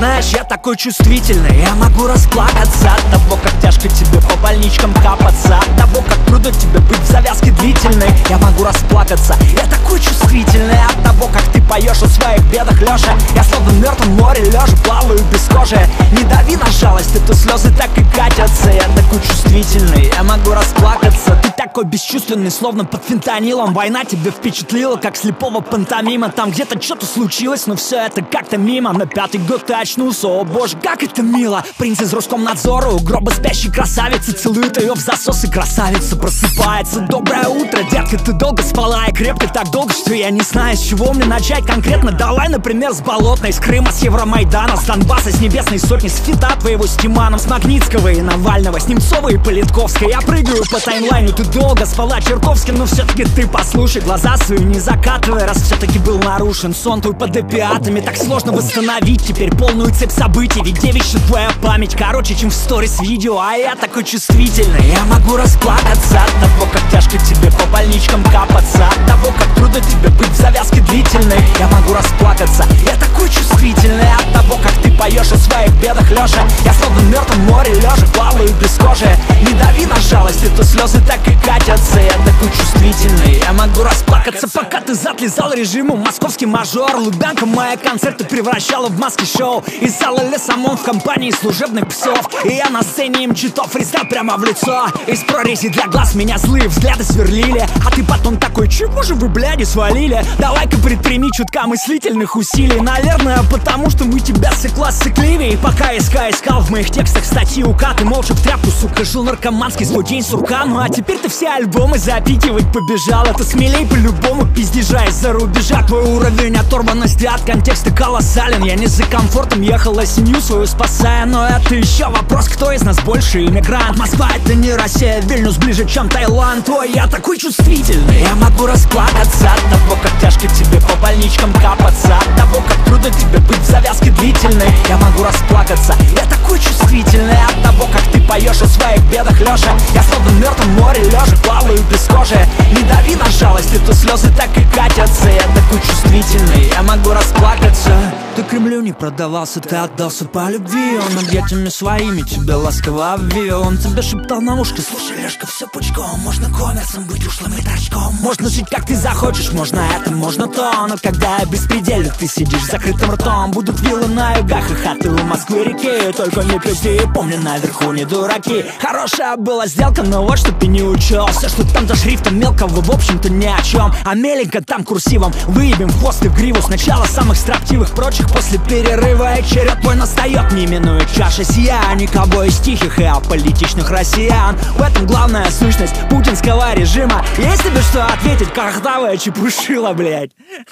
знаешь, я такой чувствительный. Я могу расплакаться от того, как тяжко тебе по больничкам капаться, от того, как трудно тебе быть в завязке длительной. Я могу расплакаться, я такой чувствительный от того, как ты поешь о своих бедах, Лёша. Я словно в мертвом море лежа, плаваю без кожи. Не дави на жалость, это слезы так и катятся. Я такой чувствительный, я могу расплакаться. Ты такой бесчувственный, словно под фентанилом. Война тебя впечатлила, как слепого пантомима. Там где-то что-то случилось, но все это как-то мимо. На 5-й год ты очнулся, о боже, как это мило. Принц из Роскомнадзора у гроба спящей красавицы целует ее в засос, и красавица просыпается. Доброе утро, детка, ты долго спала и крепко так долго, что я не знаю, с чего мне начать конкретно. Давай, например, с Болотной, с Крыма, с Евромайдана, с Донбасса, с Небесной Сотни, с фита твоего с Тиманом, с Магнитского и Навального, с Немцова и Политковской. Я прыгаю по таймлайну, ты долго спала чертовски, но все-таки ты послушай, глаза свои не закатывай, раз все-таки был нарушен сон твой под опиатами. Так сложно восстановить теперь полную цепь событий, ведь девичья твоя память короче, чем в сторис видео. А я такой чувствительный, я могу расплакаться от того, как тяжко тебе по больничкам капаться, от того, как трудно тебе быть в завязке длительной. Я могу расплакаться, я такой чувствительный от того, как ты поешь о своих бедах, Лёша. Я словно в мертвом море лежа, плаваю без кожи. Не дави на жалость, это слезы так и катятся. Я такой чувствительный, я могу расплакаться, пока ты затлизал режиму. Московский мажор, Лубянка мои концерты превращала в маски-шоу. Из зала Лесомон в компании служебных псов. И я на сцене им читал фристайл прямо в лицо. Из прорези для глаз меня злые взгляды сверлили. А ты потом такой, чего же вы, бляди, свалили? Давай-ка предприми чутка мыслительных усилий. Наверное, потому что мы тебя с сыкливее. Пока искал в моих текстах статьи укат, ты молча в тряпку, сука, жил наркоманский злой день сурка. Ну а теперь ты все альбомы запикивать побежал. Это смелей по-любому пиздежа из-за рубежа. Твой уровень оторванности от контекста колоссален. Я не за комфортом ехал, а семью свою спасая. Но это еще вопрос, кто из нас больше иммигрант. Москва — это не Россия, Вильнюс ближе, чем Таиланд. Ой, я такой чувствительный, я могу расплакаться от того, как тяжко тебе по больничкам капаться, от того, как трудно тебе быть в завязке длительной. Я могу расплакаться, я такой чувствительный от того, как ты поешь о своих бедах, Лёша. Я словно в мертвом море лежа, плаваю без кожи. Не дави на жалость, это слезы так и катятся. Я такой чувствительный, я могу расплакаться. Ты Кремлю не продавался, ты отдался по любви. Он объятиями своими тебя ласково обвил. Он тебе шептал на ушко: слушай, Лешка, все пучком. Можно коммерсом быть ушлым и торчком. Можно жить как ты захочешь, можно это, можно то. Но когда я беспредельно, ты сидишь с закрытым ртом. Будут виллы на югах и хаты у Москвы реки. Только не пизди, помни, наверху не дураки. Хорошая была сделка, но вот что ты не учел. Все, что там за шрифтом мелкого, в общем-то ни о чем. А меленько там курсивом выебем в хвост и в гриву. Сначала самых строптивых, прочих после перерыва. И черед твой настает, не минует чаша сия. Никого из тихих и аполитичных россиян. В этом главная сущность путинского режима. Есть тебе что ответить, картавая чепушила, блядь?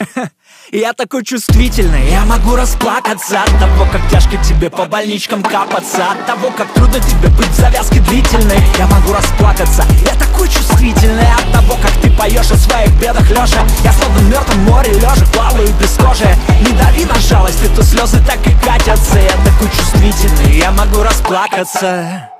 Я такой чувствительный, я могу расплакаться от того, как тяжко тебе по больничкам капаться, от того, как трудно тебе быть в завязке длительной. Я могу расплакаться, я такой чувствительный от того, как ты поешь о своих бедах, Лёша. Я словно в мертвом море лежа, плаваю без кожи. Не дави на жалость, это слезы так и катятся. Я такой чувствительный, я могу расплакаться.